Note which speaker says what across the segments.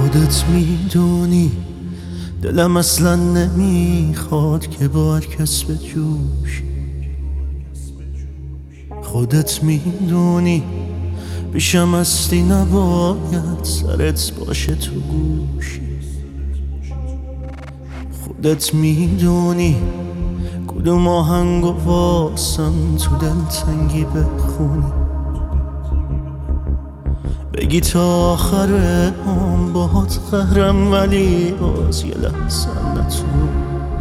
Speaker 1: خودت میدونی دلم اصلا نمیخواد که با هر کس به جوش. خودت میدونی پیشم هستی نباید سرت باشه تو گوشی. خودت میدونی کدوم آهنگو واسم تو دلتنگی بخونی. بگی تا آخر هم باهات قهرم ولی باز یه لحظه نتون.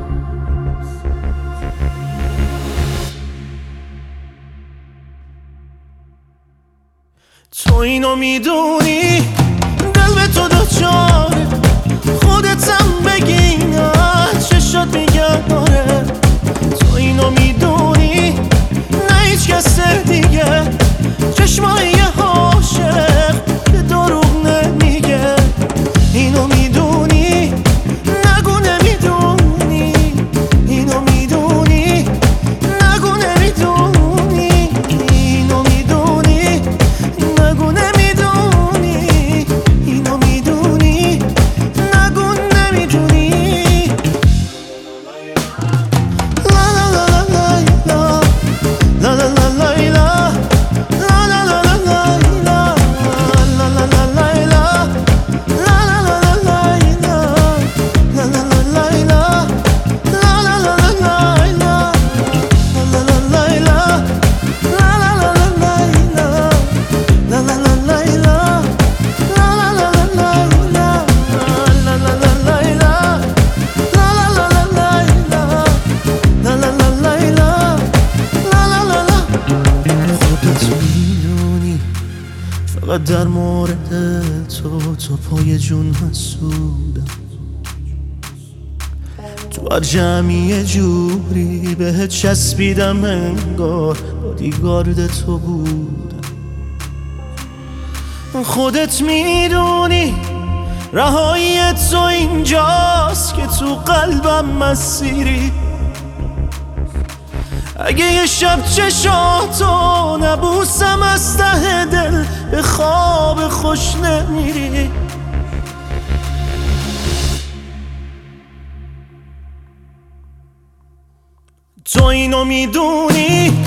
Speaker 1: تو اینو میدونی دل به تو دوچاره، خودتم بگی نه چشات میگن آره. تو اینو میدونی نه هیچ کس دیگه چشمای عاشق که دروغ نمیگه. اینو میدونی نگو نمیدونی، اینو میدونی نگو نمیدونی، اینو میدونی نگو نمیدونی، اینو میدونی نگو نمیدونی. لا لا لا لا لا لا لا لا لا فقط در مورد تو پای جون حسودم. تو هر جمعی یه جوری بهت چسبیدم انگار بادیگارد تو بودم. خودت میدونی رهایی تو اینجاست که تو قلبم مسیری. اگه یه شب چشاتو نبوسم از ته دل به خواب خوش نمیری. تو اینو میدونی